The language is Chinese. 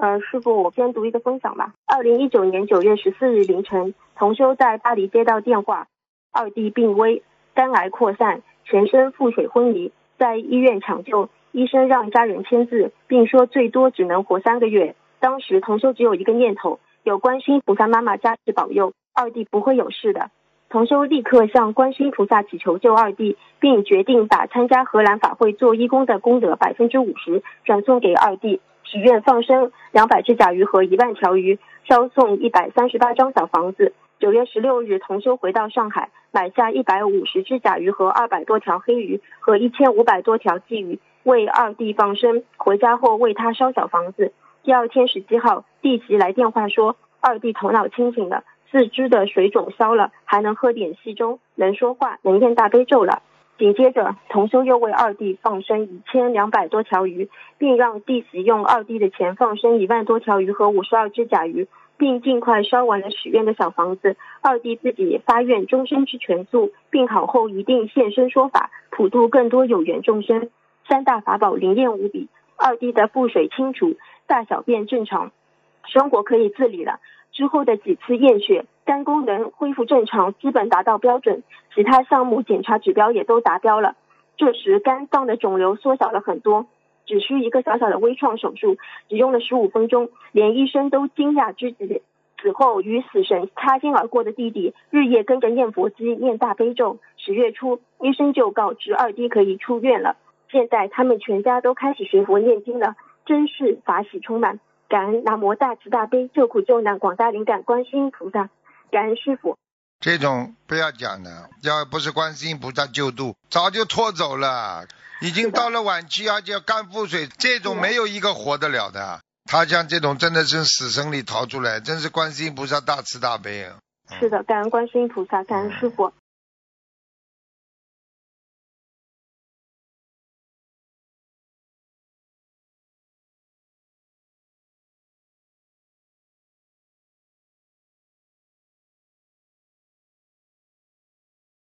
师傅，我先读一个分享吧。2019年9月14日凌晨，同修在巴黎接到电话，二弟病危，肝癌扩散，全身腹水昏迷，在医院抢救，医生让家人签字，并说最多只能活3个月。当时同修只有一个念头，有观世音菩萨妈妈加持保佑，二弟不会有事的。同修立刻向观世音菩萨祈求救二弟，并决定把参加荷兰法会做义工的功德50%转送给二弟，许愿放生200只甲鱼和1万条鱼，烧送138张小房子。9月16日，同修回到上海，买下150只甲鱼和200多条黑鱼和1500多条鲫鱼，为二弟放生。回家后为他烧小房子。第二天17号，弟媳来电话说，二弟头脑清醒了，4肢的水肿消了，还能喝点稀粥，能说话，能念大悲咒了。紧接着，同修又为二弟放生1200多条鱼，并让弟媳用二弟的钱放生1万多条鱼和52只甲鱼，并尽快烧完了许愿的小房子。二弟自己发愿终身吃全素，病好后一定现身说法，普度更多有缘众生。3大法宝灵验无比，二弟的腹水清除，大小便正常，生活可以自理了。之后的几次验血，肝功能恢复正常，基本达到标准，其他项目检查指标也都达标了。这时肝脏的肿瘤缩小了很多，只需一个小小的微创手术，只用了15分钟，连医生都惊讶之极。此后与死神擦肩而过的弟弟日夜跟着念佛机念大悲咒。10月初，医生就告知二弟可以出院了。现在他们全家都开始学佛念经了，真是法喜充满。感恩南无大慈大悲救苦救难广大灵感观世音菩萨，感恩师父。 这种不要讲的，要不是观世音菩萨救度，早就拖走了，已经到了晚期，而且肝腹水，这种没有一个活得了的。他像这种真的是死神里逃出来，真是观世音菩萨大慈大悲啊。 是的，感恩观世音菩萨，感恩师父。